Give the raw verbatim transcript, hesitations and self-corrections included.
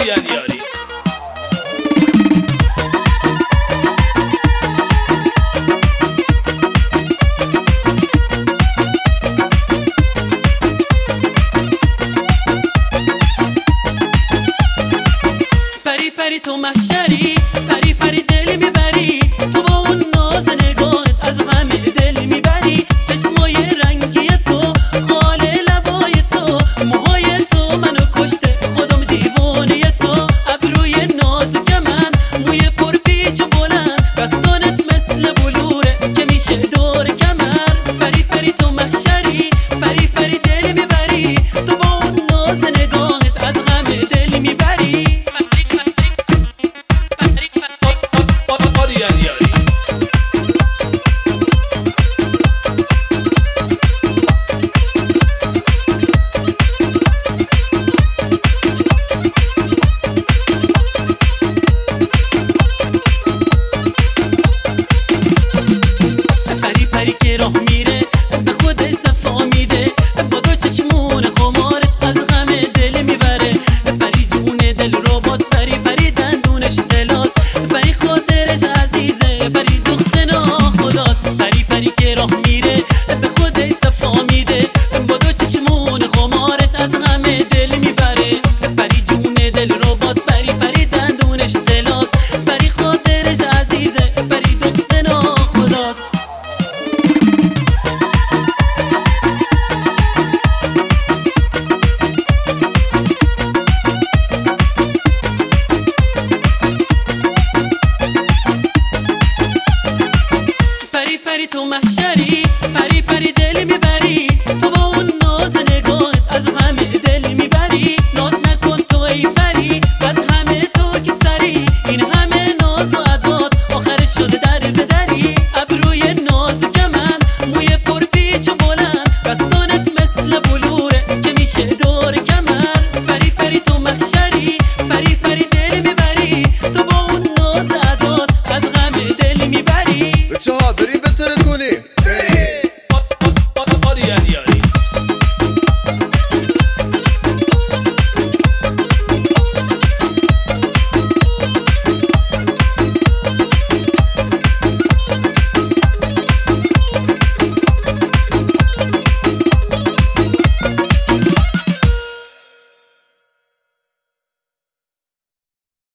آریان یاری. پری پری تو محشری، پری پری دل میبری، تو با اون ناز نگاهت از همه دل میبری. چشمای رنگی تو، خال لبای تو، موهای تو منو کشته، خودم دیوانه تو. ابروی نازک من، موی پر پیچ و بلند، دستانت مثل بلوره که میشه دور کمر. پری پری تو محشری، پری پری دل میبری، تو با اون ناز نگاهت از همه دل میبری. آریان یاری. پری پری که راه میره به خود صفا میده، با دو چشمون خمارش از غم دل میبره. پری جون دل رو باز، پری پری دندونش دلاز، پری خاطرش عزیزه، پری دخت ناخداست. پری پری که راه میره به خود صفا میده، با دو چشمون خمارش از غم دل میبره. پری جون دل رو باز